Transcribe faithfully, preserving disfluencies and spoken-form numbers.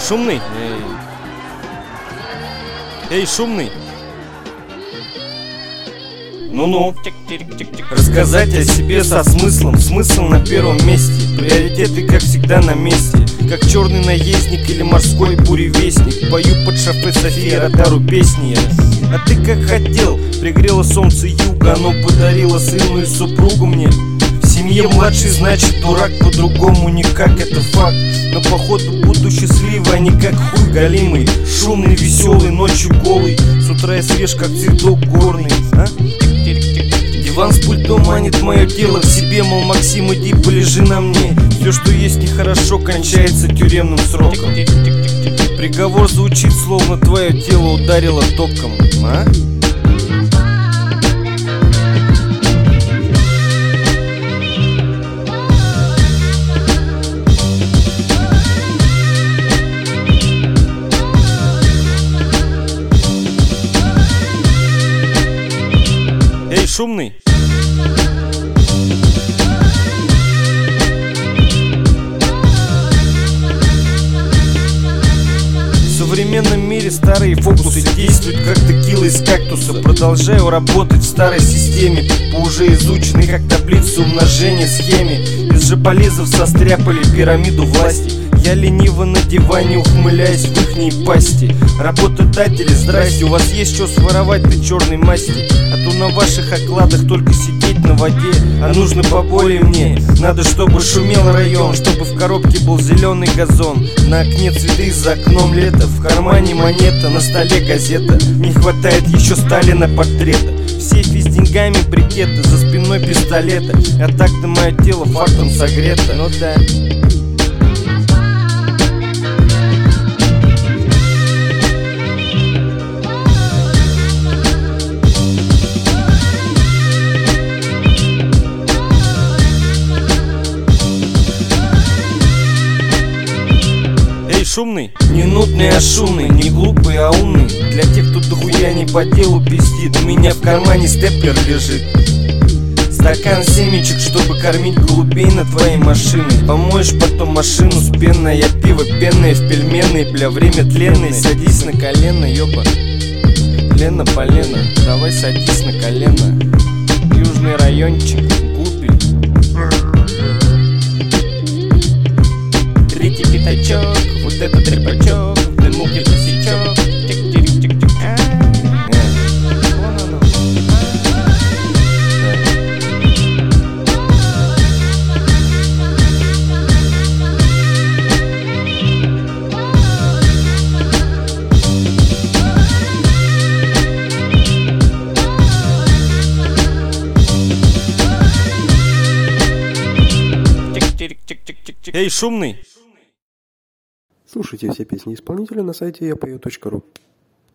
Шумный? Эй, Эй шумный? Ну-ну. Рассказать о себе со смыслом, смысл на первом месте. Приоритеты, как всегда, на месте. Как черный наездник или морской буревестник. Пою под шофе София Ротару песни я. А ты как хотел, пригрело солнце юга. Оно подарило сыну и супругу мне. В семье младший, значит дурак, по-другому никак, это факт. Но походу буду счастливый, а не как хуй галимый. Шумный, веселый, ночью голый. С утра я свеж, как цветок горный, а? Диван с пультом манит мое тело к себе, мол, Максим, иди полежи на мне. Все, что есть нехорошо, кончается тюремным сроком. Приговор звучит, словно твое тело ударило током, а? Эй, шумный? В современном мире старые фокусы действуют как текила из кактуса. Продолжаю работать в старой системе по уже изученной как таблица умножения схеме. Из жополизов состряпали пирамиду власти. Я лениво на диване ухмыляюсь в ихней пасти. Работодатели, здрасте, у вас есть что своровать ты черной масти? А то на ваших окладах только сидеть на воде. А нужно поболее мне. Надо, чтобы шумел район, чтобы в коробке был зеленый газон. На окне цветы, за окном лето. В кармане монета, на столе газета. Не хватает еще Сталина портрета. В сейфе с деньгами брикеты, за спиной пистолета. А так-то мое тело фактом согрето. Ну да. Шумный? Не нудный, а шумный, не глупый, а умный. Для тех, кто дохуя не по делу пиздит. У меня в кармане степлер лежит. Стакан семечек, чтобы кормить голубей на твоей машине. Помоешь потом машину с пенной. Я пиво пенное в пельменной. Бля, время тленное. Садись на колено, ёба. Лена полена, давай садись на колено. Южный райончик, Губель. Третий пятачок. Вот этот рыбачок, дыму где косячок. Чик-чирик-чик-чик. Вон оно. Чик-чирик-чик-чик-чик. Эй, шумный! Слушайте все песни исполнителя на сайте я пою точка ру.